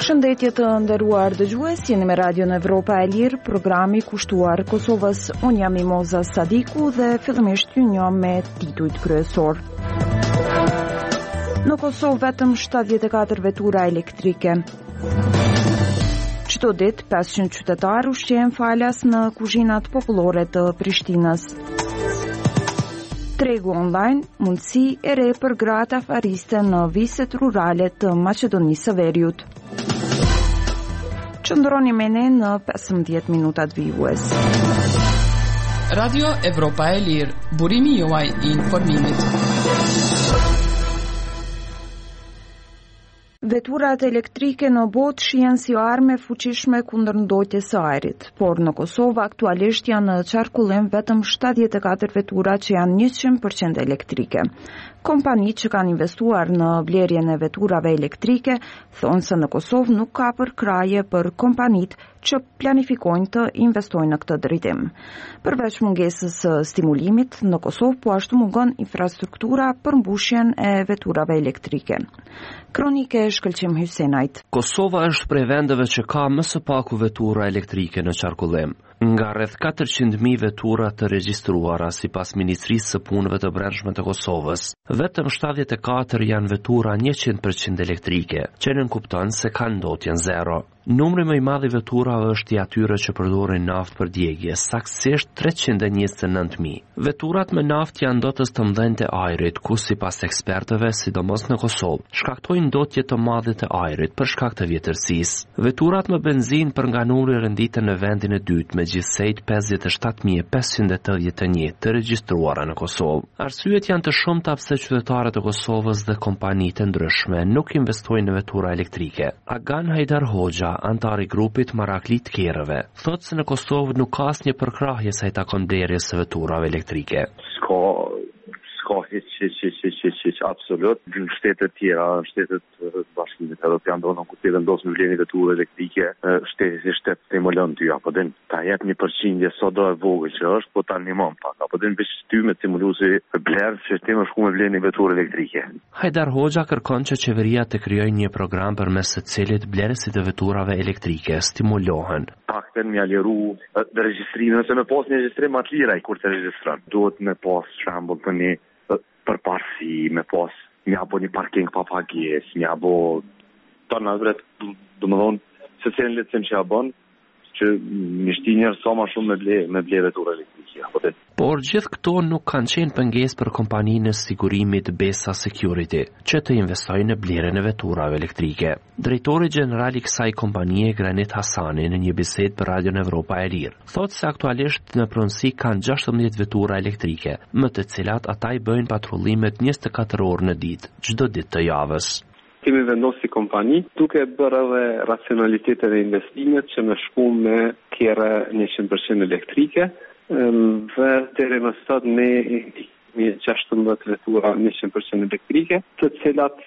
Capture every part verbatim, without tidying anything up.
Përshëndetje të nderuar dëgjues, jeni me Radio në Evropa e Lirë, programi kushtuar Kosovës. Unë jam Mimoza Sadiku dhe fillimisht ju njoh me titujt kryesor. Në Kosovë vetëm shtatëdhjetë e katër vetura elektrike. Çdo ditë pesëqind qytetarë ushqehen falas në kuzhinat popullore të Prishtinës. Tregu online, mundësi e re për gratë afariste në viset rurale të Maqedonisë së Veriut. Qëndroni me ne në pesëmbëdhjetë minutat vijues. Radio Evropa e Lirë, burimi juaj i informimit. Veturat elektrike në botë shihen si armë e fuqishme kundër ndotjes së ajrit, por në Kosovë aktualisht janë në qarkullim vetëm shtatëdhjetë e katër vetura që janë njëqind përqind elektrike. Kompanitë që kanë investuar në blerjen e veturave elektrike thonë se në Kosovë nuk ka përkraje për kompanitë që planifikojnë të investojnë në këtë drejtim. Përveç mungesës së stimulimit, në Kosovë po ashtu mungon infrastruktura për mbushjen e veturave elektrike. Kronike Shkëlqim Hysenajt. Kosova është prej vendeve që ka më së paku vetura elektrike në qarkullim. Nga rreth katërqind mijë vetura të regjistruara sipas Ministrisë së Punëve të Brendshme të Kosovës, vetëm shtatëdhjetë e katër janë vetura njëqind përqind elektrike, që nënkupton se kanë ndotjen zero. Numri më i madh i veturave është i atyre që përdorin naftë për djegje, saktësisht treqind e njëzet e nëntë mijë. Veturat me naftë janë ndotës të mëdhenj të ajrit, ku sipas ekspertëve, sidomos në Kosovë, shkaktojnë ndotje të madhe të ajrit për shkak të vjetërsisë. Veturat me benzinë për nga numri renditen në vendin e dytë me gjithsejt pesëdhjetë e shtatë mijë e pesëqind e tetëdhjetë e një të regjistruara në Kosovë. Arsyet janë të shumta pse qytetarët e Kosovës dhe kompanitë ndryshme nuk investojnë në vetura elektrike. Agan Hajdar Hoxha, antari grupit Maraklit Kerëve, thotë se në Kosovë nuk ka asnjë përkrahje sa i takon blerjes së veturave elektrike. Ska, ska hiç, hiç, hiç, hiç, hiç, hiç, absolut. Në shtetet tjera, në shtetet bashkimit Evropian, do në ku të vendosë në vlerjen e veturave elektrike, shteti si shtet stimulon ty, apo din ta jep një përqindje sa do e vogël që është, po ta animon pak, apo din veç ty me stimuluesi blerë që ti më shku me vlerjen e veturave elektrike. Hajdar Hoxha kërkon që qeveria të krijojë një program përmes së cilit blerësit e veturave elektrike stimulohen. Pakten me aliru dhe regjistrimin, nëse me pas një regjistrim atë lira i kur të regjistron. Duhet me pas shembull për një përparësi, me pas një abo një parking pa pagesë, një abo tonë adret, do më thonë, se cilin lecim që abon, që mishti njerë sa ma shumë me ble, me ble vetura elektrike. Por gjithë këto nuk kanë qenë pengesë për kompaninë e sigurimit Besa Security, që të investojnë në blerjen e veturave elektrike. Drejtori gjeneral i kësaj kompanie, Granit Hasani, në një bisedë për Radio Evropa e Lirë, thotë se aktualisht në pronësi kanë gjashtëdhjetë vetura elektrike, më të cilat ata i bëjnë patrullimet njëzet e katër orë në ditë, çdo ditë të javës. Kemi vendosur si kompani, duke bërë edhe racionalitetet e investimet që me shku me kere njëqind përqind elektrike, dhe deri më sot ne kemi gjashtëdhjetë vetura njëqind përqind elektrike, të cilat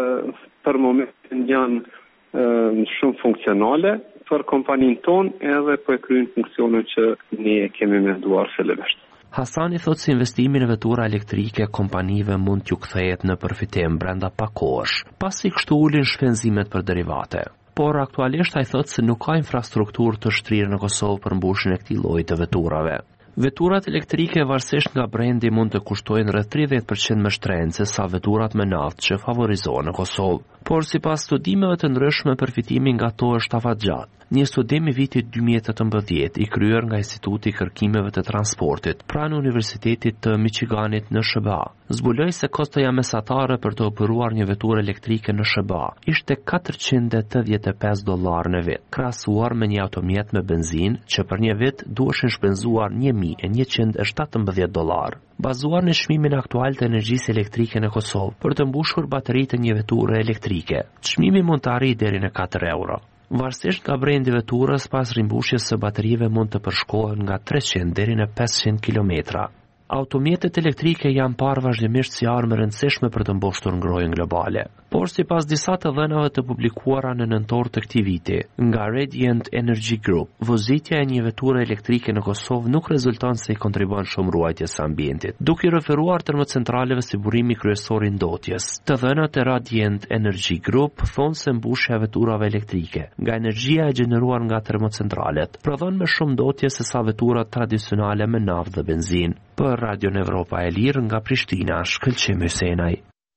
për momentin janë shumë funksionale për kompaninë tonë edhe po e kryejnë funksionin që ne kemi menduar fillimisht. Hasani thotë se investimi në vetura elektrike kompanive mund t'ju kthehet në përfitim brenda pak kohësh, pasi kështu ulin shpenzimet për derivate. Por aktualisht ai thotë se nuk ka infrastrukturë të shtrirë në Kosovë për mbushjen e këtij lloji të veturave. Veturat elektrike varësisht nga brendi mund të kushtojnë rreth tridhjetë përqind më shtrenjtë se sa veturat me naftë që favorizohen në Kosovë. Por sipas studimeve të ndryshme përfitimi nga to është afatgjatë. Një studim i vitit dy mijë e tetëmbëdhjetë i kryer nga Instituti i Kërkimeve të Transportit pranë Universitetit të Michiganit në S B A zbuloi se kostoja mesatare për të operuar një veturë elektrike në S B A ishte katërqind e tetëdhjetë e pesë dollar në vit, krahasuar me një automjet me benzinë që për një vit duheshin shpenzuar një mijë e njëqind e shtatëmbëdhjetë dollar. Bazuar në çmimin aktual të energjisë elektrike në Kosovë, për të mbushur bateritë e një veture elektrike, çmimi mund të arrijë deri në katër euro. Varësisht nga brendi veturës, pas rimbushjes së baterive mund të përshkohen nga treqind deri në pesëqind kilometra. Automjetet elektrike janë parë vazhdimisht si armë rëndësishme për të mboshtur ngrohjen globale. Por sipas disa të dhënave të publikuara në nëntor të këtij viti nga Radiant Energy Group, vozitja e një veture elektrike në Kosovë nuk rezulton se i kontribon shumë ruajtjes së ambientit. Duke i referuar termocentraleve si burimi kryesor i ndotjes, të dhënat e Radiant Energy Group thonë se mbushja e veturave elektrike nga energjia e gjeneruar nga termocentralet prodhon më shumë ndotje se sa veturat tradicionale me naftë dhe benzinë. Për Radio Evropa e Lirë nga Prishtina, Shkëlqim Hysenaj.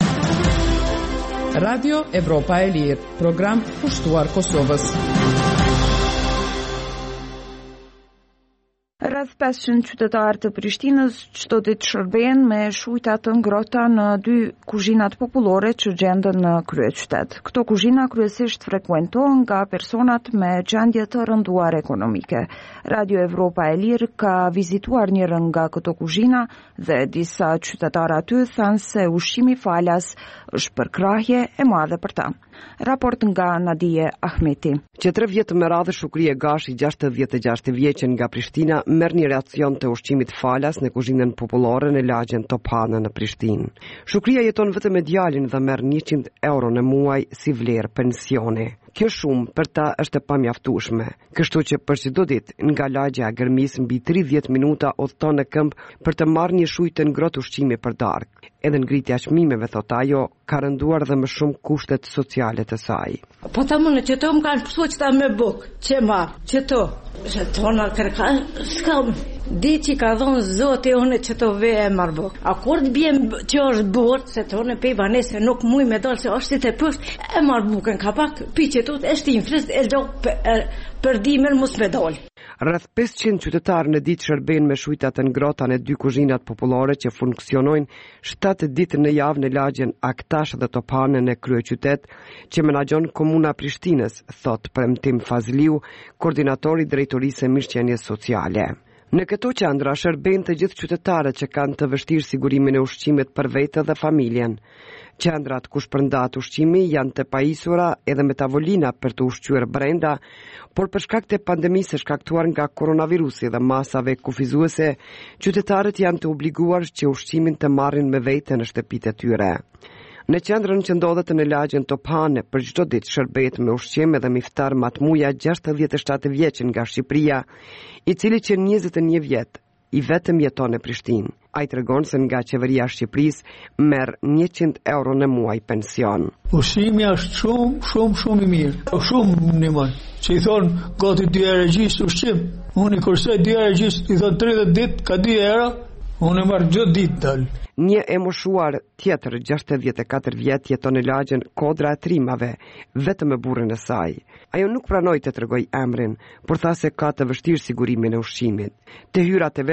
Radio Evropa e Lirë, program pushtuar Kosovës. Rreth pesëqind qytetarë të Prishtinës çdo ditë shërbejnë me shujta të ngrohta në dy kuzhinat popullore që gjenden në kryeqytet. Këto kuzhina kryesisht frekuentohen nga personat me gjendje të rënduar ekonomike. Radio Evropa e Lirë ka vizituar njërën nga këto kuzhina dhe disa qytetarë aty thanë se ushqimi falas është përkrahje e madhe për ta. Raport nga Nadije Ahmeti. Që tre vjetë me radhë Shukrie Gashi, gjashtëdhjetë e gjashtë vjeçën nga Prishtina, merr një racion të ushqimit falas në kuzhinën popullore në lagjen Topana në Prishtinë. Shukria jeton vetëm me djalin dhe merr njëqind euro në muaj si vlerë pensioni. Kjo shumë për ta është e pamjaftueshme, kështu që për çdo ditë nga lagja e Gërmis mbi tridhjetë minuta udhton në këmbë për të marrë një shujtë të ngrohtë ushqimi për darkë. Edhe ngritja e çmimeve, thot ajo, ka rënduar dhe më shumë kushtet sociale të saj. Po ta më në që to më kanë pësu që ta me bukë, që ma, që to, që to në kërka, s'kam, di që ka dhonë zote une që to ve e marë bukë. A kur të bjem që është burë, se to në pej banese nuk muj me dalë, se është të pështë, e marë bukën, ka pak, pi që to, e shti në frisë, e do për dimer mus me dalë. Rreth pesëqind qytetarë në ditë shërbejnë me shujta të ngrohta në dy kuzhinat popullore që funksionojnë shtatë ditë në javë në lagjen Aktash dhe Topane në kryeqytet, që menaxhon Komuna Prishtinës, thot Premtim Fazliu, koordinatori i drejtorisë së mirëqenies sociale. Në këto qendra shërbejnë të gjithë qytetarët që kanë të vështirë sigurimin e ushqimit për vetë dhe familjen. Qendrat ku shpërndahet ushqimi janë të pajisura edhe me tavolina për të ushqyer brenda, por për shkak të pandemisë së shkaktuar nga koronavirusi dhe masave kufizuese, qytetarët janë të obliguar që ushqimin të marrin me vete në shtëpitë e tyre. Në qendrën që ndodhet në lagjen Topane, për çdo ditë shërbehet me ushqim edhe miftar Matmuja, gjashtëdhjetë e shtatë vjeçën nga Shqipëria, i cili që njëzet e një vjet i vetëm jeton në Prishtinë. Ai tregon se nga qeveria e Shqipërisë merr njëqind euro në muaj pension. Ushqimi është shumë, shumë, shumë i mirë. Shumë në muaj. Që i thon gati dy herë gjysë ushqim. Unë i kursoj dy herë gjysë, i thon tridhjetë ditë ka dy euro. Unë marr çdo ditë dal. Një e moshuar tjetër, gjashtëdhjetë e katër vjet, jeton në lagjen Kodra e Trimave, vetëm me burrin e saj. Ajo nuk pranoi të tregoj emrin, por tha se ka të vështirë sigurimin e ushqimit. Të hyrat e